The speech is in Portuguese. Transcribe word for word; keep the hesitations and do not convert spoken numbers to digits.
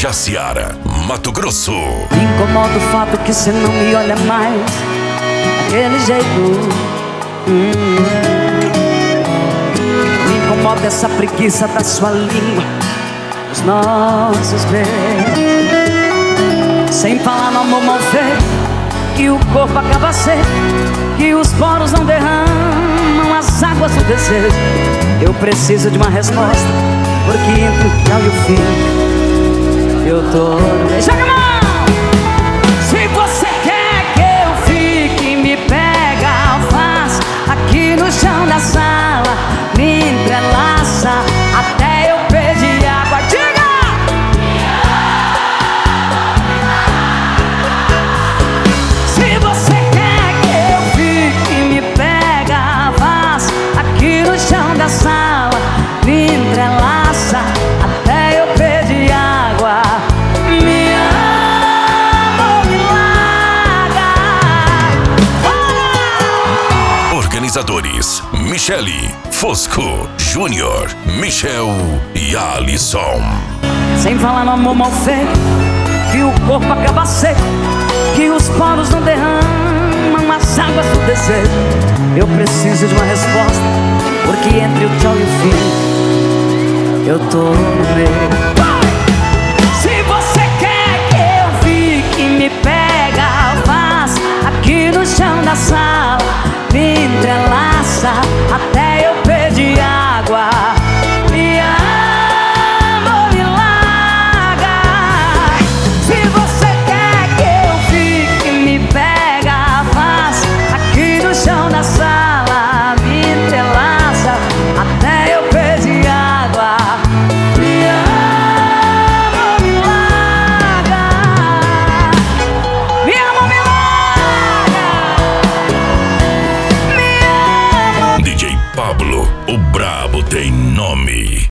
Jaciara, Mato Grosso. Me incomoda o fato que cê não me olha mais daquele jeito. hum. Me incomoda essa preguiça da sua língua, os nossos beijos. Sem falar no amor mal feito, que o corpo acaba seco, que os poros não derramam as águas do desejo. Eu preciso de uma resposta, porque entre o tchau e o fim eu tô no meio. Joga a mão! Se você quer que eu fique, me pega, faz aqui no chão da sala, me entrelaça até eu pedir água. Diga! Se você quer que eu fique, me pega, faz aqui no chão da sala, me entrelaça até eu pedir água. Me ama ou me larga. Olha! Organizadores: Michele, Fosco, Júnior, Michel e Alisson. Sem falar no amor mal feito, que o corpo acaba seco, que os poros não derramam as águas do desejo. Eu preciso de uma resposta, porque entre o tchau e o fim eu tô no meio. Se você quer que eu fique, me pega, faz aqui no chão da sala, me entrelaça até eu pedir água. Me ama ou me larga. Se você quer que eu fique, me pega, faz aqui no chão da sala, me entrelaça até eu pedir água. Me ama ou me larga. Me ama ou me larga. Me ama. D J Pablo, o brabo tem nome.